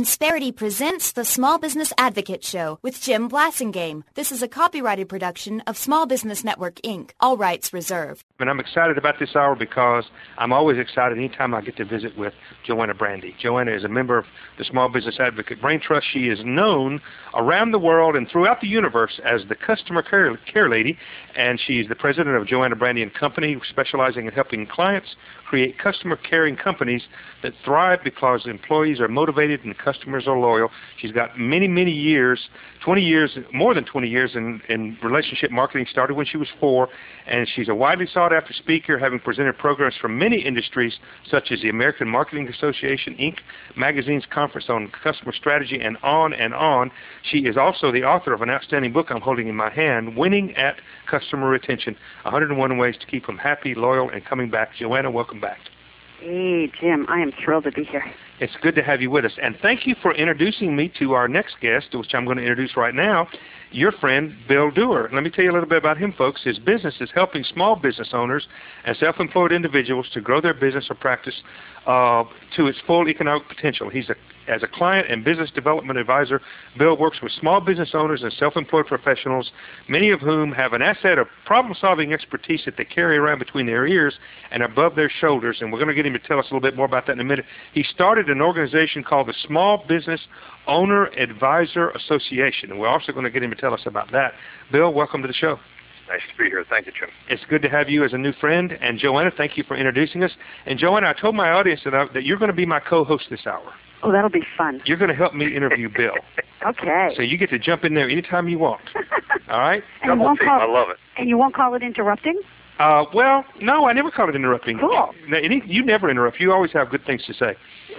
Insperity presents the Small Business Advocate Show with Jim Blasingame. This is a copyrighted production of Small Business Network, Inc., all rights reserved. And I'm excited about this hour because I'm always excited anytime I get to visit with Joanna Brandy. Joanna is a member of the Small Business Advocate Brain Trust. She is known around the world and throughout the universe as the customer care lady, and she's the president of Joanna Brandy & Company, specializing in helping clients create customer caring companies that thrive because employees are motivated and customers are loyal. She's got many, many years, 20 years, more than 20 years in relationship marketing, started when she was 4, and she's a widely sought-after speaker, having presented programs from many industries, such as the American Marketing Association, Inc., magazine's conference on customer strategy, and on and on. She is also the author of an outstanding book I'm holding in my hand, Winning at Customer Retention, 101 Ways to Keep Them Happy, Loyal, and Coming Back. Joanna, welcome back. Hey, Jim, I am thrilled to be here. It's good to have you with us. And thank you for introducing me to our next guest, which I'm going to introduce right now, your friend, Bill Doerr. Let me tell you a little bit about him, folks. His business is helping small business owners and self-employed individuals to grow their business or practice to its full economic potential. As a client and business development advisor, Bill works with small business owners and self-employed professionals, many of whom have an asset of problem-solving expertise that they carry around between their ears and above their shoulders. And we're going to get him to tell us a little bit more about that in a minute. He started an organization called the Small Business Owner Advisor Association, and we're also going to get him to tell us about that. Bill, welcome to the show. Nice to be here. Thank you, Jim. It's good to have you as a new friend. And Joanna, thank you for introducing us. And Joanna, I told my audience that you're going to be my co-host this hour. Oh, that'll be fun. You're going to help me interview Bill. Okay. So you get to jump in there anytime you want. All right? And I love it. And you won't call it interrupting? Well, no, I never call it interrupting. Cool. You never interrupt. You always have good things to say.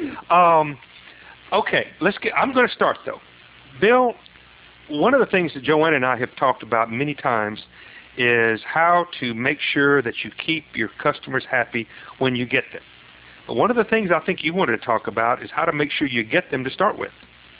Okay, I'm going to start, though. Bill, one of the things that Joanna and I have talked about many times is how to make sure that you keep your customers happy when you get them. But one of the things I think you wanted to talk about is how to make sure you get them to start with.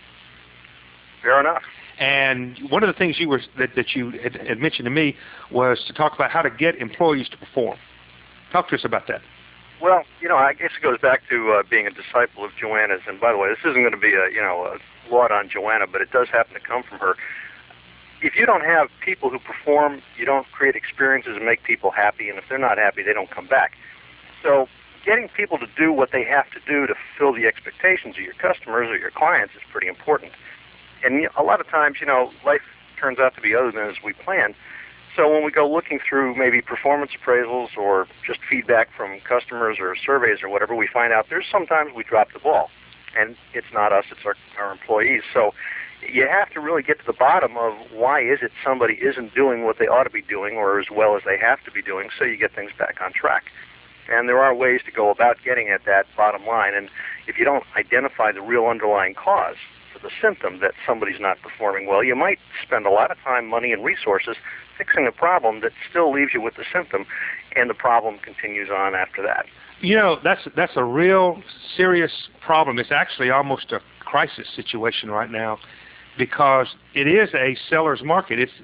Fair enough. And one of the things that you had mentioned to me was to talk about how to get employees to perform. Talk to us about that. Well, I guess it goes back to being a disciple of Joanna's. And by the way, this isn't going to be a laud on Joanna, but it does happen to come from her. If you don't have people who perform, you don't create experiences and make people happy. And if they're not happy, they don't come back. So getting people to do what they have to do to fulfill the expectations of your customers or your clients is pretty important. And a lot of times, life turns out to be other than as we plan. So when we go looking through maybe performance appraisals or just feedback from customers or surveys or whatever, we find out there's sometimes we drop the ball. And it's not us, it's our employees. So you have to really get to the bottom of why is it somebody isn't doing what they ought to be doing or as well as they have to be doing, so you get things back on track. And there are ways to go about getting at that bottom line. And if you don't identify the real underlying cause for the symptom that somebody's not performing well, you might spend a lot of time, money, and resources fixing a problem that still leaves you with the symptom, and the problem continues on after that. That's a real serious problem. It's actually almost a crisis situation right now because it is a seller's market. It's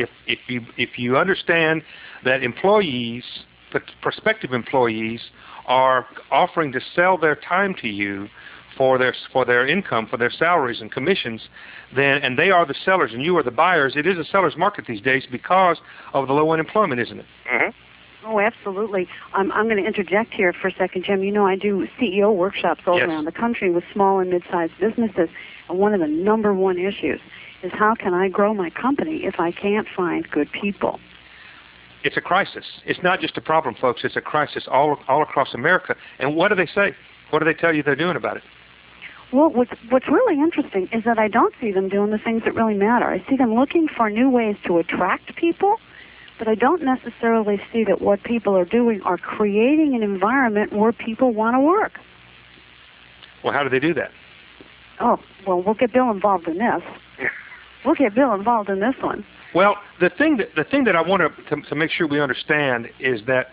if you understand that employees, prospective employees, are offering to sell their time to you for their income, for their salaries and commissions, and they are the sellers and you are the buyers. It is a seller's market these days because of the low unemployment, isn't it? Mm-hmm. Oh, absolutely. I'm going to interject here for a second, Jim. I do CEO workshops all around the country with small and mid-sized businesses, and one of the number one issues is how can I grow my company if I can't find good people? It's a crisis. It's not just a problem, folks. It's a crisis all across America. And what do they say? What do they tell you they're doing about it? Well, what's really interesting is that I don't see them doing the things that really matter. I see them looking for new ways to attract people, but I don't necessarily see that what people are doing are creating an environment where people want to work. Well, how do they do that? Oh, well, we'll get Bill involved in this. We'll get Bill involved in this one. Well, the thing that I want to make sure we understand is that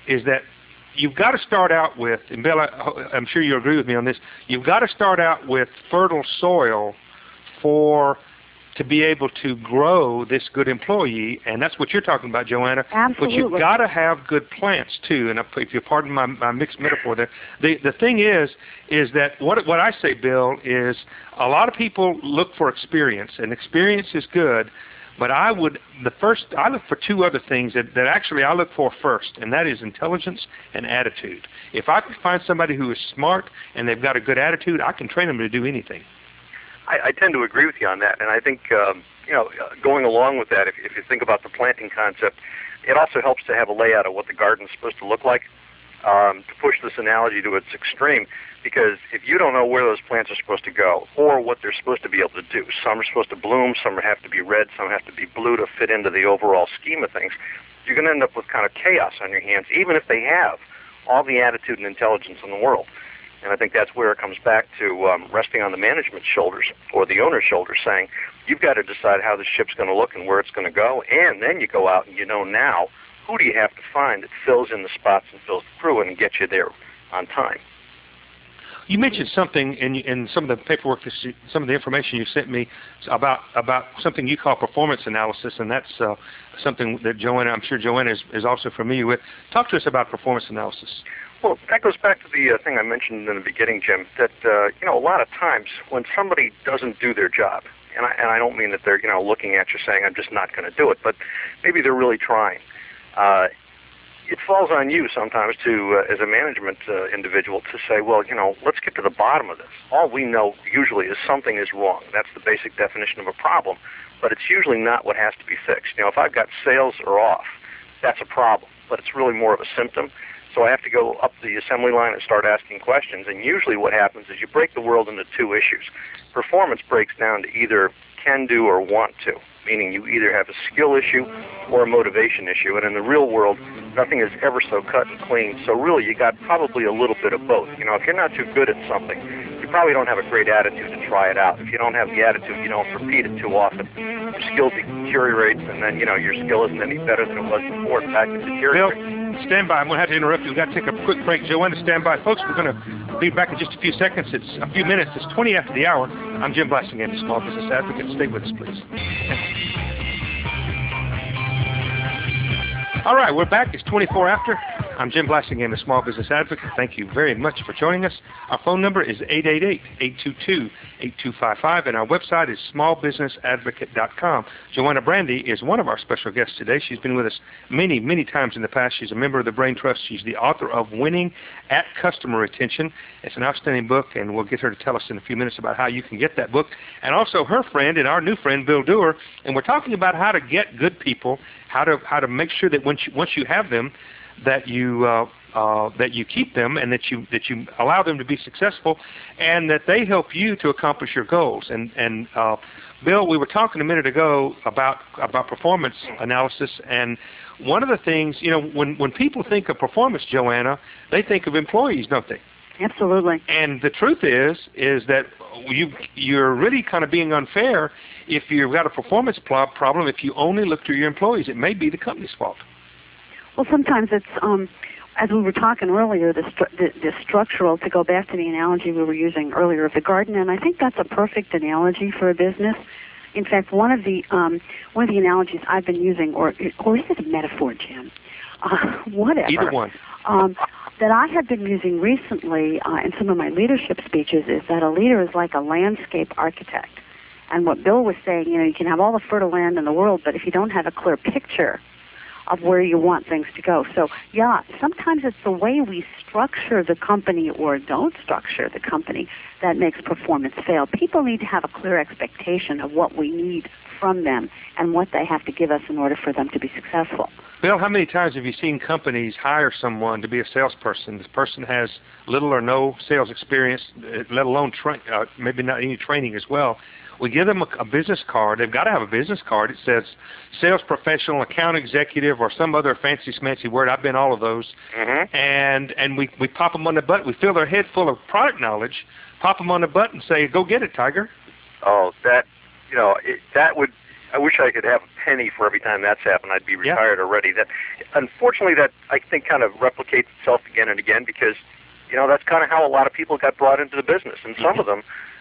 you've got to start out with, and Bill, I'm sure you agree with me on this, you've got to start out with fertile soil to be able to grow this good employee, and that's what you're talking about, Joanna. Absolutely. But you've got to have good plants too. And if you pardon my mixed metaphor there, the thing is that what I say, Bill, is a lot of people look for experience, and experience is good. But I look for two other things that actually I look for first, and that is intelligence and attitude. If I can find somebody who is smart and they've got a good attitude, I can train them to do anything. I tend to agree with you on that, and I think going along with that, if you think about the planting concept, it also helps to have a layout of what the garden's supposed to look like. To push this analogy to its extreme, because if you don't know where those plants are supposed to go or what they're supposed to be able to do, some are supposed to bloom, some have to be red, some have to be blue to fit into the overall scheme of things, you're going to end up with kind of chaos on your hands, even if they have all the attitude and intelligence in the world. And I think that's where it comes back to resting on the management's shoulders or the owner's shoulders, saying, you've got to decide how the ship's going to look and where it's going to go, and then you go out and you know now, who do you have to find that fills in the spots and fills the crew and gets you there on time? You mentioned something in some of the paperwork, some of the information you sent me about something you call performance analysis, and that's something that Joanna, I'm sure Joanna is also familiar with. Talk to us about performance analysis. Well, that goes back to the thing I mentioned in the beginning, Jim, that a lot of times when somebody doesn't do their job, and I don't mean that they're looking at you saying I'm just not going to do it, but maybe they're really trying. It falls on you sometimes to, as a management individual, to say, well, let's get to the bottom of this. All we know usually is something is wrong. That's the basic definition of a problem, but it's usually not what has to be fixed. If I've got sales are off, that's a problem, but it's really more of a symptom. So I have to go up the assembly line and start asking questions, and usually what happens is you break the world into two issues. Performance breaks down to either can do or want to, meaning you either have a skill issue or a motivation issue, and in the real world, nothing is ever so cut and clean, so really you got probably a little bit of both. If you're not too good at something, you probably don't have a great attitude to try it out. If you don't have the attitude, you don't repeat it too often. Your skill deteriorates, and then, your skill isn't any better than it was before. In fact, it deteriorates. Bill, stand by. I'm going to have to interrupt you. We've got to take a quick break. Joanna, stand by. Folks, we're going to be back in just a few seconds. It's a few minutes. It's 20 after the hour. I'm Jim Blasingame, Small Business Advocate. Stay with us, please. All right, we're back. It's 24 after. I'm Jim Blasingame, a Small Business Advocate. Thank you very much for joining us. Our phone number is 888-822-8255, and our website is smallbusinessadvocate.com. Joanna Brandy is one of our special guests today. She's been with us many, many times in the past. She's a member of the Brain Trust. She's the author of Winning at Customer Retention. It's an outstanding book, and we'll get her to tell us in a few minutes about how you can get that book. And also her friend and our new friend, Bill Doerr, and we're talking about how to get good people, how to make sure that once you have them, that you keep them and that you allow them to be successful, and that they help you to accomplish your goals. And Bill, we were talking a minute ago about performance analysis, and one of the things, when people think of performance, Joanna, they think of employees, don't they? Absolutely. And the truth is that you're really kind of being unfair if you've got a performance problem. If you only look to your employees, it may be the company's fault. Well, sometimes it's, as we were talking earlier, the structural, to go back to the analogy we were using earlier of the garden, and I think that's a perfect analogy for a business. In fact, one of the analogies I've been using, or is it a metaphor, Jim? Whatever. Either one. That I have been using recently in some of my leadership speeches is that a leader is like a landscape architect. And what Bill was saying, you can have all the fertile land in the world, but if you don't have a clear picture of where you want things to go. So, yeah, sometimes it's the way we structure the company or don't structure the company that makes performance fail. People need to have a clear expectation of what we need from them and what they have to give us in order for them to be successful. Bill, how many times have you seen companies hire someone to be a salesperson? This person has little or no sales experience, let alone maybe not any training as well. We give them a business card. They've got to have a business card. It says sales professional, account executive, or some other fancy word. I've been all of those. Mm-hmm. And we pop them on the butt. We fill their head full of product knowledge, pop them on the butt and say, go get it, Tiger. Oh, that would, I wish I could have a penny for every time that's happened. I'd be retired already. That, unfortunately, that I think kind of replicates itself again and again because, that's kind of how a lot of people got brought into the business. And some of them,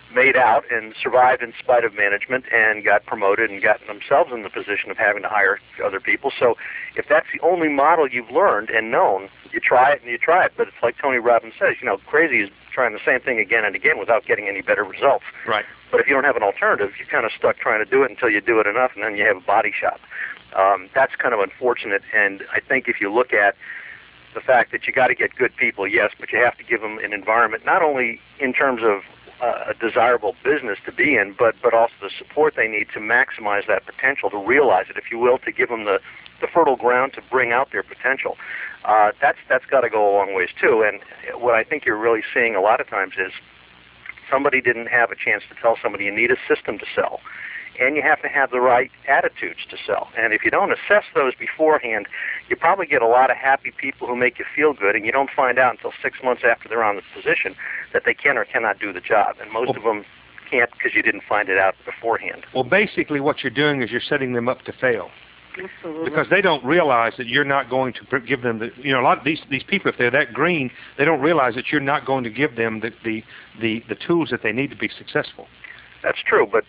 made out and survived in spite of management and got promoted and gotten themselves in the position of having to hire other people. So if that's the only model you've learned and known, you try it and you try it. But it's like Tony Robbins says, crazy is trying the same thing again and again without getting any better results. Right. But if you don't have an alternative, you're kind of stuck trying to do it until you do it enough, and then you have a body shop. That's kind of unfortunate, and I think if you look at the fact that you got to get good people, yes, but you have to give them an environment, not only in terms of a desirable business to be in, but also the support they need to maximize that potential, to realize it, if you will, to give them the fertile ground to bring out their potential. That's got to go a long ways too. And what I think you're really seeing a lot of times is somebody didn't have a chance to tell somebody you need a system to sell, and you have to have the right attitudes to sell. And if you don't assess those beforehand, you probably get a lot of happy people who make you feel good, and you don't find out until 6 months after they're on the position that they can or cannot do the job. And most of them can't because you didn't find it out beforehand. Well, basically what you're doing is you're setting them up to fail. Absolutely. Because they don't realize that you're not going to give them a lot of these people, if they're that green, they don't realize that you're not going to give them the tools that they need to be successful. That's true, but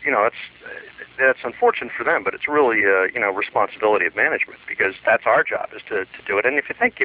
that's unfortunate for them. But it's really responsibility of management, because that's our job, is to do it. And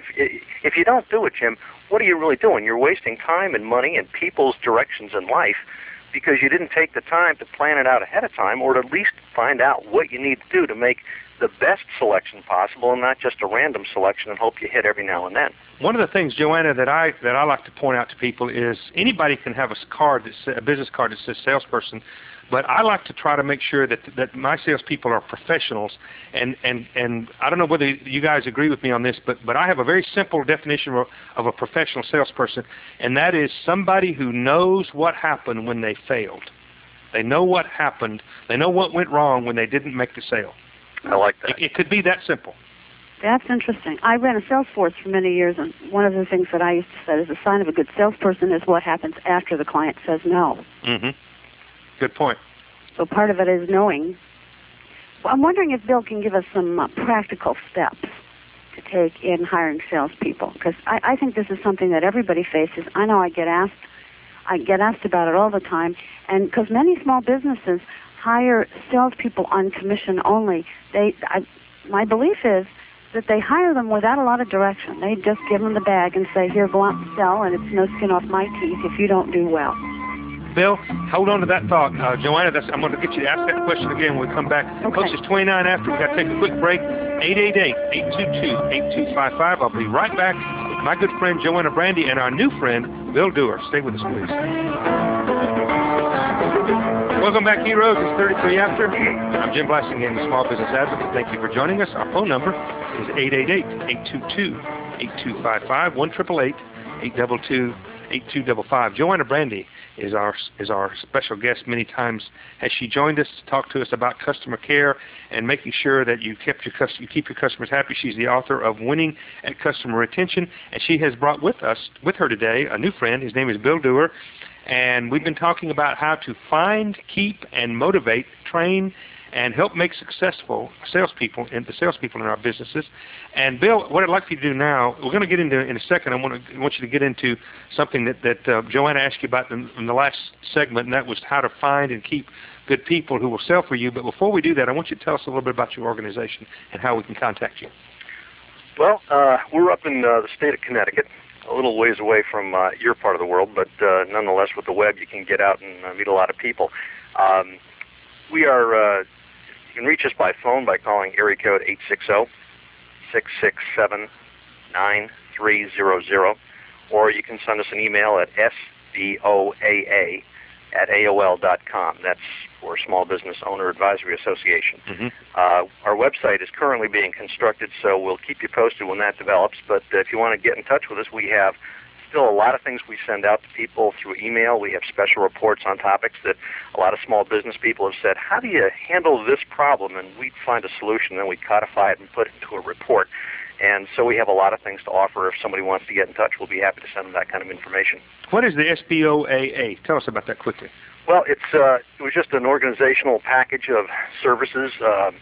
if you don't do it, Jim, what are you really doing? You're wasting time and money and people's directions in life because you didn't take the time to plan it out ahead of time, or to at least find out what you need to do to make the best selection possible, and not just a random selection and hope you hit every now and then. One of the things, Joanna, that I like to point out to people is anybody can have a business card that says salesperson, but I like to try to make sure that my salespeople are professionals. And I don't know whether you guys agree with me on this, but I have a very simple definition of a professional salesperson, and that is somebody who knows what happened when they failed. They know what happened. They know what went wrong when they didn't make the sale. I like that. It could be that simple. That's interesting. I ran a sales force for many years, and one of the things that I used to say is a sign of a good salesperson is what happens after the client says no. Mm-hmm. Good point. So part of it is knowing. Well, I'm wondering if Bill can give us some practical steps to take in hiring salespeople, because I think this is something that everybody faces. I know I get asked about it all the time, and because many small businesses hire salespeople on commission only. My belief is that they hire them without a lot of direction. They just give them the bag and say, here, go out and sell, and it's no skin off my teeth if you don't do well. Bill, hold on to that thought. Joanna, I'm going to get you to ask that question again when we come back. Okay. Folks, it's 29 after. We've got to take a quick break. 888-822-8255. I'll be right back with my good friend Joanna Brandy and our new friend, Bill Dewar. Stay with us, please. Welcome back, heroes. It's 33 after. I'm Jim Blassingame, the Small Business Advocate. Thank you for joining us. Our phone number is 888-822-8255, 1-888-822-8255. Joanna Brandy is our special guest. Many times has she joined us to talk to us about customer care and making sure that you keep your customers happy. She's the author of Winning at Customer Retention, and she has brought with her today a new friend. His name is Bill Dewar. And we've been talking about how to find, keep, and motivate, train, and help make successful salespeople in our businesses. And Bill, what I'd like you to do now, we're going to get into in a second. I want you to get into something that Joanna asked you about in the last segment, and that was how to find and keep good people who will sell for you. But before we do that, I want you to tell us a little bit about your organization and how we can contact you. Well, we're up in the state of Connecticut, a little ways away from your part of the world, but nonetheless, with the web, you can get out and meet a lot of people. We are, you can reach us by phone by calling area code 860-667-9300, or you can send us an email at sboaa@aol.com. That's for Small Business Owner Advisory Association. Mm-hmm. Our website is currently being constructed, so we'll keep you posted when that develops. But if you want to get in touch with us, we have still a lot of things we send out to people through email. We have special reports on topics that a lot of small business people have said, how do you handle this problem? And we find a solution, then we codify it and put it into a report. And so we have a lot of things to offer. If somebody wants to get in touch, we'll be happy to send them that kind of information. What is the SBOAA? Tell us about that quickly. Well, it was just an organizational package of services.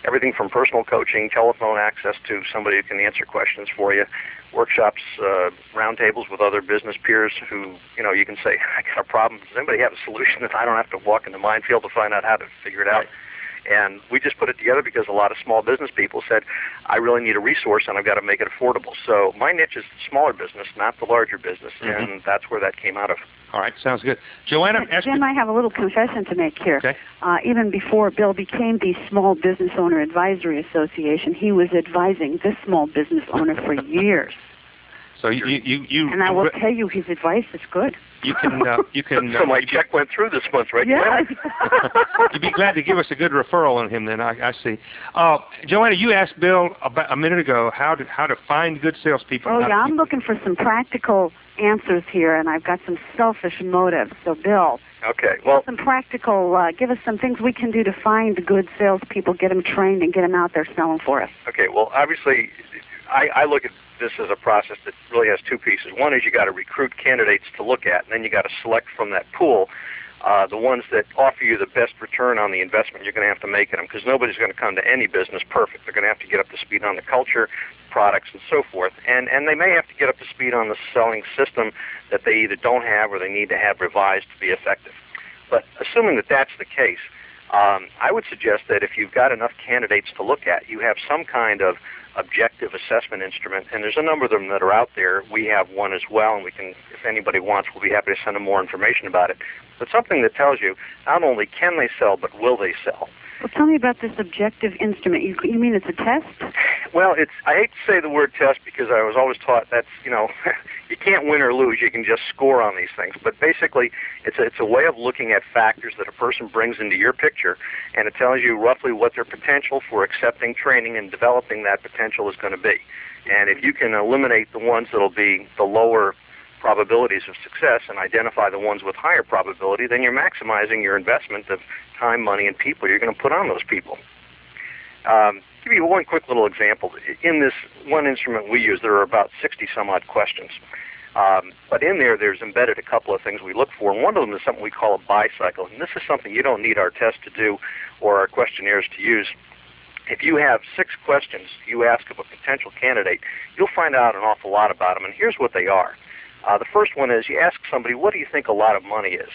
everything from personal coaching, telephone access to somebody who can answer questions for you, workshops, roundtables with other business peers who, you can say, I got a problem. Does anybody have a solution that I don't have to walk in the minefield to find out how to figure it out? Right. And we just put it together because a lot of small business people said, I really need a resource and I've got to make it affordable. So my niche is smaller business, not the larger business, and that's where that came out of. All right, sounds good. Joanna? Jim, I have a little confession to make here. Okay. Even before Bill became the Small Business Owner Advisory Association, he was advising this small business owner for years. So you and I will tell you, his advice is good. You can. So my check went through this month, right? Yeah. You'd be glad to give us a good referral on him. Then I see. Joanna, you asked Bill about a minute ago how to find good salespeople. Oh yeah, I'm looking for some practical answers here, and I've got some selfish motives. So Bill. Okay. Well, some practical. Give us some things we can do to find good salespeople, get them trained, and get them out there selling for us. Okay. Well, obviously, I look at this is a process that really has two pieces. One is you got to recruit candidates to look at, and then you got to select from that pool the ones that offer you the best return on the investment you're going to have to make in them, because nobody's going to come to any business perfect. They're going to have to get up to speed on the culture, products, and so forth, and they may have to get up to speed on the selling system that they either don't have or they need to have revised to be effective. But assuming that that's the case, I would suggest that if you've got enough candidates to look at, you have some kind of objective assessment instrument, and there's a number of them that are out there. We have one as well, and we can, if anybody wants, we'll be happy to send them more information about it. But something that tells you not only can they sell, but will they sell. Well, tell me about this objective instrument. You mean it's a test? Well, I hate to say the word test because I was always taught that's, you can't win or lose. You can just score on these things. But basically, it's a way of looking at factors that a person brings into your picture, and it tells you roughly what their potential for accepting training and developing that potential is going to be. And if you can eliminate the ones that will be the lower probabilities of success and identify the ones with higher probability, then you're maximizing your investment of time, money, and people you're going to put on those people. Give you one quick little example. In this one instrument we use, there are about 60-some-odd questions. But in there's embedded a couple of things we look for, and one of them is something we call a buy cycle. And this is something you don't need our test to do or our questionnaires to use. If you have 6 questions you ask of a potential candidate, you'll find out an awful lot about them, and here's what they are. The first one is you ask somebody, what do you think a lot of money is?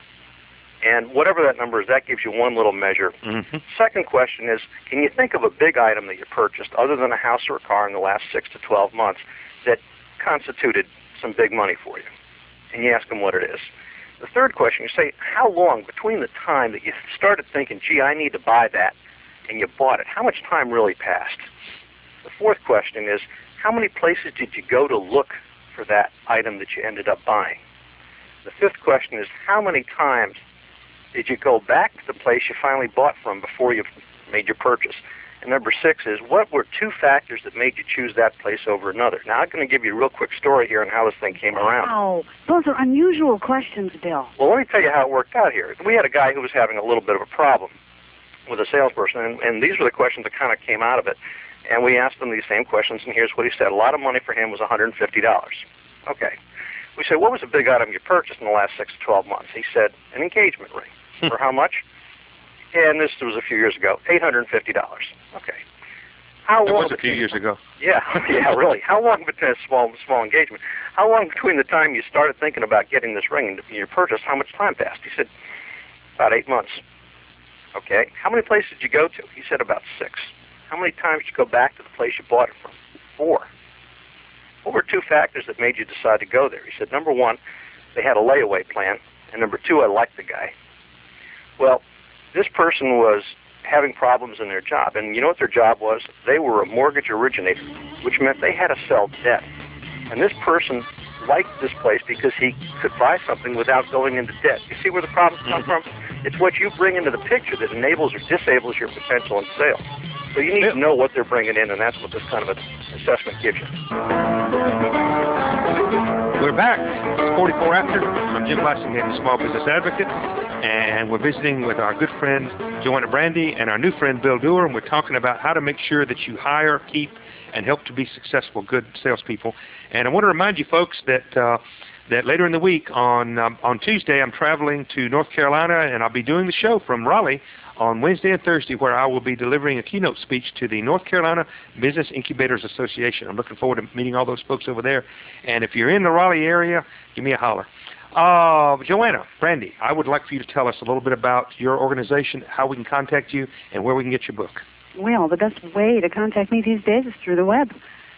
And whatever that number is, that gives you one little measure. Mm-hmm. Second question is, can you think of a big item that you purchased other than a house or a car in the last 6 to 12 months that constituted some big money for you? And you ask them what it is. The third question, you say, how long between the time that you started thinking, gee, I need to buy that, and you bought it, how much time really passed? The fourth question is, how many places did you go to look for that item that you ended up buying? The fifth question is, how many times did you go back to the place you finally bought from before you made your purchase? And number 6 is, what were 2 factors that made you choose that place over another? Now, I'm going to give you a real quick story here on how this thing came around. Wow, those are unusual questions, Bill. Well, let me tell you how it worked out here. We had a guy who was having a little bit of a problem with a salesperson, and these were the questions that kind of came out of it. And we asked him these same questions, and here's what he said. A lot of money for him was $150. Okay. We said, what was a big item you purchased in the last 6 to 12 months? He said, an engagement ring. For how much? And this was a few years ago, $850. Okay. How long? It was a few years ago. Yeah, really. How long between a small engagement? How long between the time you started thinking about getting this ring and your purchase? How much time passed? He said, about 8 months. Okay. How many places did you go to? He said, about 6. How many times did you go back to the place you bought it from? 4. What were 2 factors that made you decide to go there? He said, number 1, they had a layaway plan, and number 2, I liked the guy. Well, this person was having problems in their job, and you know what their job was? They were a mortgage originator, which meant they had to sell debt. And this person liked this place because he could buy something without going into debt. You see where the problems come from? It's what you bring into the picture that enables or disables your potential in sales. So you need to know what they're bringing in, and that's what this kind of an assessment gives you. We're back. It's 44 after. I'm Jim Blassingame, the Small Business Advocate, and we're visiting with our good friend Joanna Brandy and our new friend Bill Doer, and we're talking about how to make sure that you hire, keep, and help to be successful good salespeople. And I want to remind you folks that that later in the week on Tuesday, I'm traveling to North Carolina, and I'll be doing the show from Raleigh on Wednesday and Thursday, where I will be delivering a keynote speech to the North Carolina Business Incubators Association. I'm looking forward to meeting all those folks over there. And if you're in the Raleigh area, give me a holler. Joanna, Brandy, I would like for you to tell us a little bit about your organization, how we can contact you, and where we can get your book. Well, the best way to contact me these days is through the web,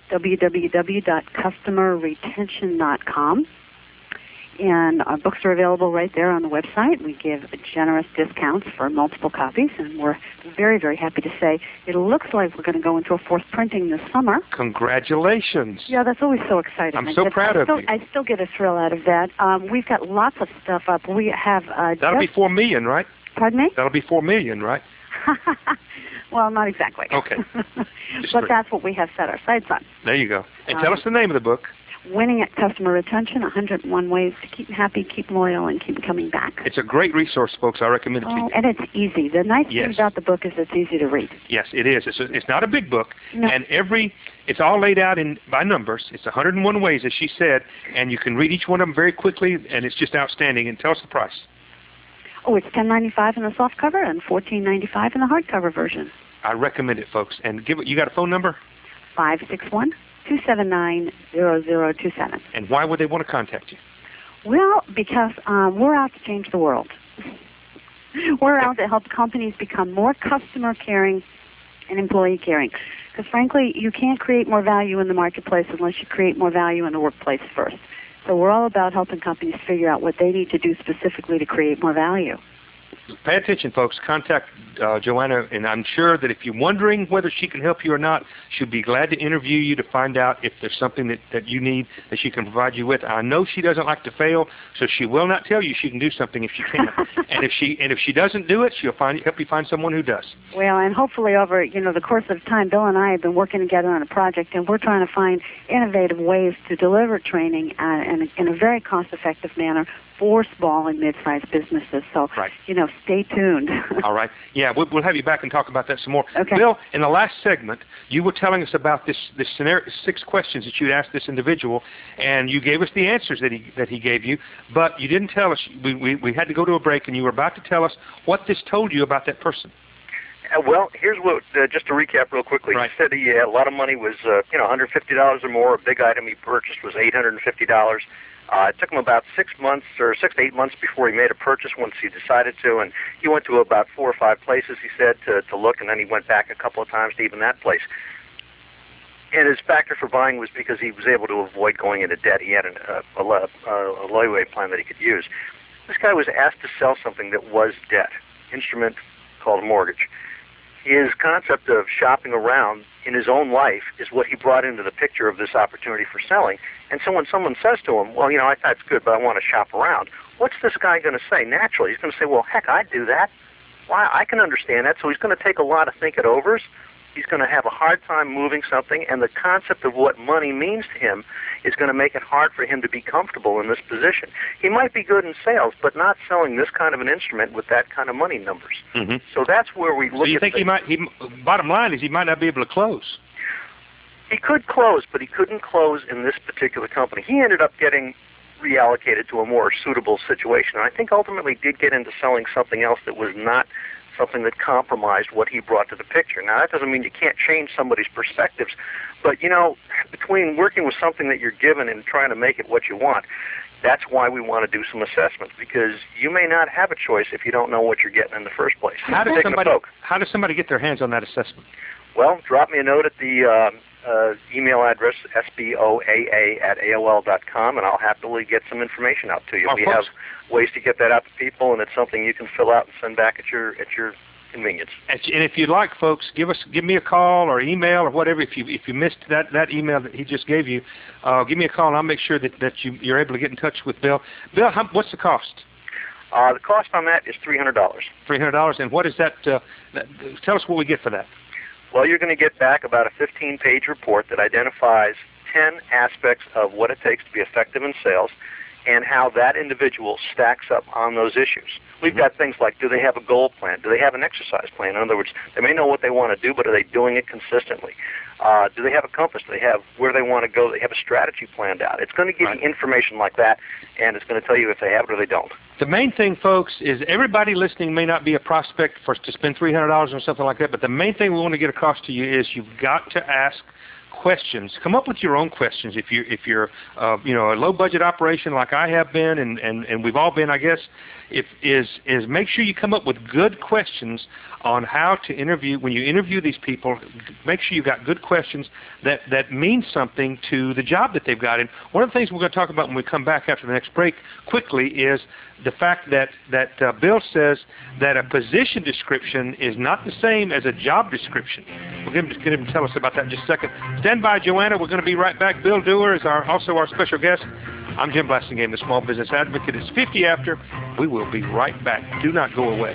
www.customerretention.com. And our books are available right there on the website. We give generous discounts for multiple copies, and we're very, very happy to say it looks like we're going to go into a fourth printing this summer. Congratulations. Yeah, that's always so exciting. I'm so proud of you. I still get a thrill out of that. We've got lots of stuff up. We have... That'll be $4 million, right? Pardon me? That'll be $4 million, right? Well, not exactly. Okay. But that's what we have set our sights on. There you go. And tell us the name of the book. Winning at Customer Retention, 101 Ways to Keep Happy, Keep Loyal, and Keep Coming Back. It's a great resource, folks. I recommend it to you. And it's easy. The nice thing about the book is it's easy to read. Yes, it is. It's not a big book. No. And it's all laid out by numbers. It's 101 ways, as she said, and you can read each one of them very quickly, and it's just outstanding. And tell us the price. Oh, it's $10.95 in the softcover and $14.95 in the hardcover version. I recommend it, folks. And you got a phone number? 561-279-0027. And why would they want to contact you? Well, because we're out to change the world. We're out to help companies become more customer caring and employee caring. Because frankly, you can't create more value in the marketplace unless you create more value in the workplace first. So we're all about helping companies figure out what they need to do specifically to create more value. Pay attention, folks. Contact Joanna, and I'm sure that if you're wondering whether she can help you or not, she'll be glad to interview you to find out if there's something that you need that she can provide you with. I know she doesn't like to fail, so she will not tell you she can do something if she can't. and if she doesn't do it, she'll help you find someone who does. Well, and hopefully over the course of time, Bill and I have been working together on a project, and we're trying to find innovative ways to deliver training in a very cost-effective manner for small and mid-sized businesses. So, stay tuned. All right. Yeah, we'll have you back and talk about that some more. Okay. Bill, in the last segment, you were telling us about this scenario, 6 questions that you'd asked this individual, and you gave us the answers that he gave you, but you didn't tell us. We had to go to a break, and you were about to tell us what this told you about that person. Well, here's what, just to recap real quickly. Right. He said he had a lot of money, was $150 or more. A big item he purchased was $850. It took him about 6 months or 6 to 8 months before he made a purchase once he decided to, and he went to about 4 or 5 places, he said, to look, and then he went back a couple of times to even that place. And his factor for buying was because he was able to avoid going into debt. He had a layaway plan that he could use. This guy was asked to sell something that was debt, instrument called a mortgage. His concept of shopping around in his own life is what he brought into the picture of this opportunity for selling. And so when someone says to him, well, that's good, but I want to shop around, what's this guy going to say? Naturally, he's going to say, well, heck, I'd do that. Why, I can understand that. So he's going to take a lot of think-it-overs. He's going to have a hard time moving something, and the concept of what money means to him is going to make it hard for him to be comfortable in this position. He might be good in sales, but not selling this kind of an instrument with that kind of money numbers. Mm-hmm. So that's where we look at. So you think bottom line is he might not be able to close? He could close, but he couldn't close in this particular company. He ended up getting reallocated to a more suitable situation. And I think ultimately did get into selling something else that was not something that compromised what he brought to the picture. Now, that doesn't mean you can't change somebody's perspectives, but, between working with something that you're given and trying to make it what you want, that's why we want to do some assessments, because you may not have a choice if you don't know what you're getting in the first place. How does somebody get their hands on that assessment? Well, drop me a note at the email address, sboaa@aol.com, and I'll happily get some information out to you. We have ways to get that out to people, and it's something you can fill out and send back at your convenience. And if you'd like, folks, give me a call or email or whatever. If you missed that email that he just gave you, give me a call, and I'll make sure that you're able to get in touch with Bill. Bill, what's the cost? The cost on that is $300. $300, and what is that? Tell us what we get for that. Well, you're going to get back about a 15-page report that identifies 10 aspects of what it takes to be effective in sales and how that individual stacks up on those issues. We've got things like, do they have a goal plan? Do they have an exercise plan? In other words, they may know what they want to do, but are they doing it consistently? Do they have a compass? Do they have where they want to go? Do they have a strategy planned out? It's going to give you information like that, and it's going to tell you if they have it or they don't. The main thing, folks, is everybody listening may not be a prospect to spend $300 or something like that, but the main thing we want to get across to you is you've got to ask questions. Come up with your own questions. If you're a low budget operation like I have been, and we've all been, I guess, is make sure you come up with good questions on how to interview. When you interview these people, make sure you've got good questions that mean something to the job that they've got. And one of the things we're going to talk about when we come back after the next break quickly is the fact that Bill says that a position description is not the same as a job description. We'll get him to tell us about that in just a second. Stand by, Joanna. We're going to be right back. Bill Dewar is also our special guest. I'm Jim Blasingame, the Small Business Advocate. It's 50 after. We will be right back. Do not go away.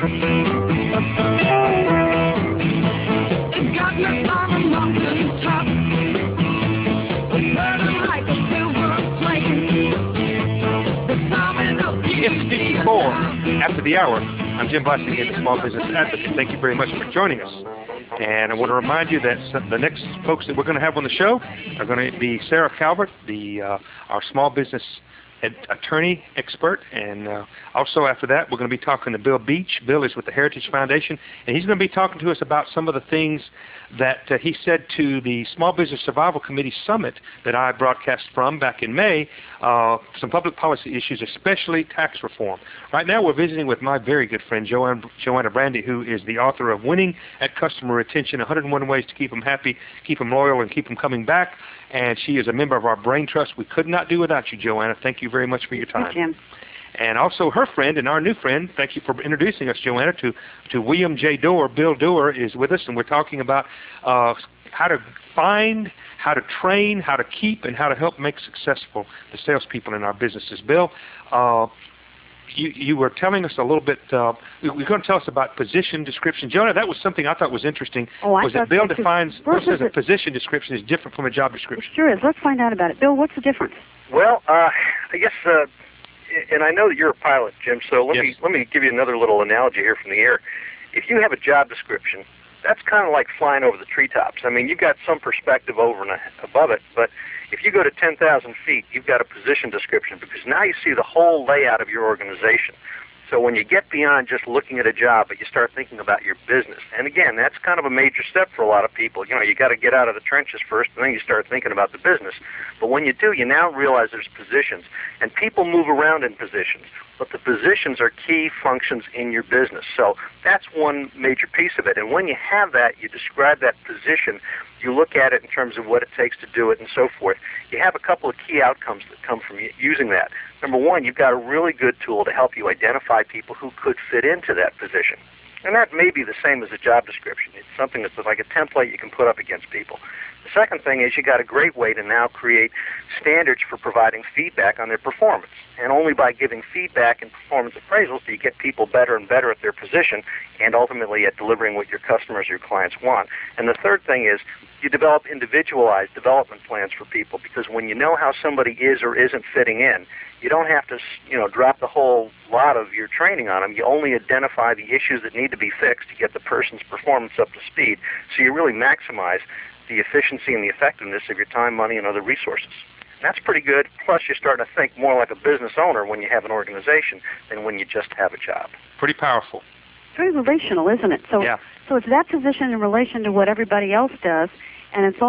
It's 54 after the hour. I'm Jim Blasingame, the Small Business Advocate. Thank you very much for joining us. And I want to remind you that the next folks that we're going to have on the show are going to be Sarah Calvert, our small business attorney expert, and also after that we're going to be talking to Bill Beach. Bill is with the Heritage Foundation, and he's going to be talking to us about some of the things that he said to the Small Business Survival Committee Summit that I broadcast from back in May, some public policy issues, especially tax reform. Right now we're visiting with my very good friend Joanna Brandy, who is the author of Winning at Customer Retention, 101 Ways to Keep Them Happy, Keep Them Loyal, and Keep Them Coming Back. And she is a member of our Brain Trust. We could not do without you, Joanna. Thank you very much for your time. Thank you, Jim. And also her friend and our new friend, thank you for introducing us, Joanna, to William J. Dewar. Bill Dewar is with us, and we're talking about how to find, how to train, how to keep, and how to help make successful the salespeople in our businesses. Bill, you were telling us a little bit, you're going to tell us about position description. Jonah, that was something I thought was interesting, was that Bill defines, Bill says a position description is different from a job description. It sure is. Let's find out about it. Bill, what's the difference? Well, I guess, and I know that you're a pilot, Jim, so let me give you another little analogy here from the air. If you have a job description, that's kind of like flying over the treetops. I mean, you've got some perspective over and above it, but if you go to 10,000 feet, you've got a position description because now you see the whole layout of your organization. So when you get beyond just looking at a job, but you start thinking about your business, and again, that's kind of a major step for a lot of people. You got to get out of the trenches first, and then you start thinking about the business. But when you do, you now realize there's positions, and people move around in positions, but the positions are key functions in your business. So that's one major piece of it. And when you have that, you describe that position, you look at it in terms of what it takes to do it and so forth. You have a couple of key outcomes that come from using that. Number one, you've got a really good tool to help you identify people who could fit into that position. And that may be the same as a job description. It's something that's like a template you can put up against people. The second thing is you got a great way to now create standards for providing feedback on their performance. And only by giving feedback and performance appraisals do you get people better and better at their position and ultimately at delivering what your customers or your clients want. And the third thing is you develop individualized development plans for people, because when you know how somebody is or isn't fitting in, you don't have to, drop the whole lot of your training on them. You only identify the issues that need to be fixed to get the person's performance up to speed. So you really maximize the efficiency and the effectiveness of your time, money, and other resources. And that's pretty good. Plus, you're starting to think more like a business owner when you have an organization than when you just have a job. Pretty powerful. It's very relational, isn't it? So, yeah. So it's that position in relation to what everybody else does, and it's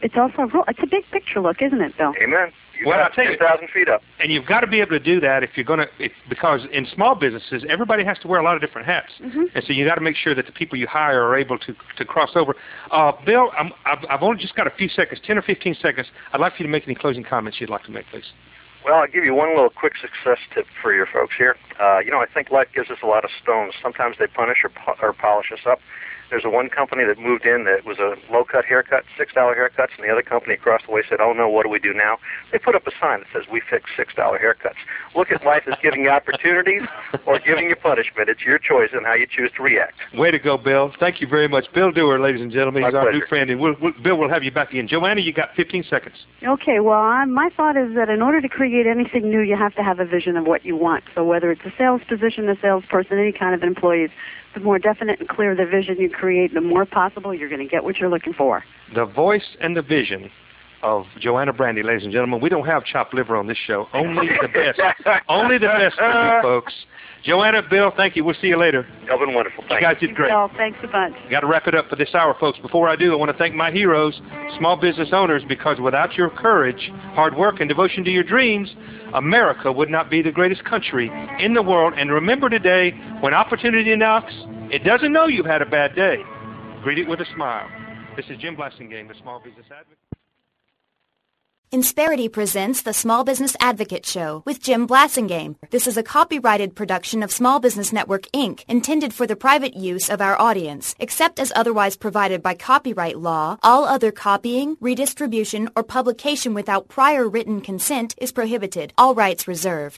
a big picture look, isn't it, Bill? Amen. Well, I'll tell you, 10,000 feet up. And you've got to be able to do that if you're going to, because in small businesses, everybody has to wear a lot of different hats. Mm-hmm. And so you got to make sure that the people you hire are able to cross over. Bill, I've only just got a few seconds, 10 or 15 seconds. I'd like for you to make any closing comments you'd like to make, please. Well, I'll give you one little quick success tip for your folks here. I think life gives us a lot of stones. Sometimes they punish or polish us up. There's one company that moved in that was a low-cut haircut, $6 haircuts, and the other company across the way said, oh, no, what do we do now? They put up a sign that says, we fix $6 haircuts. Look at life as giving you opportunities or giving you punishment. It's your choice and how you choose to react. Way to go, Bill. Thank you very much. Bill Dewar, ladies and gentlemen. He's My our pleasure. new friend, and Bill, we'll have you back again. Joanna, you got 15 seconds. Okay, well, my thought is that in order to create anything new, you have to have a vision of what you want. So whether it's a sales position, a salesperson, any kind of employees, the more definite and clear the vision you create, the more possible you're going to get what you're looking for. The voice and the vision of Joanna Brandy, ladies and gentlemen. We don't have chopped liver on this show. Only the best. Only the best for you folks. Joanna, Bill, thank you. We'll see you later. Y'all been wonderful. You guys did great. Bill, thanks a bunch. Got to wrap it up for this hour, folks. Before I do, I want to thank my heroes, small business owners, because without your courage, hard work, and devotion to your dreams, America would not be the greatest country in the world. And remember today, when opportunity knocks, it doesn't know you've had a bad day. Greet it with a smile. This is Jim Blasingame, the Small Business Advocate. Insperity presents the Small Business Advocate Show with Jim Blasingame. This is a copyrighted production of Small Business Network, Inc., intended for the private use of our audience. Except as otherwise provided by copyright law, all other copying, redistribution, or publication without prior written consent is prohibited. All rights reserved.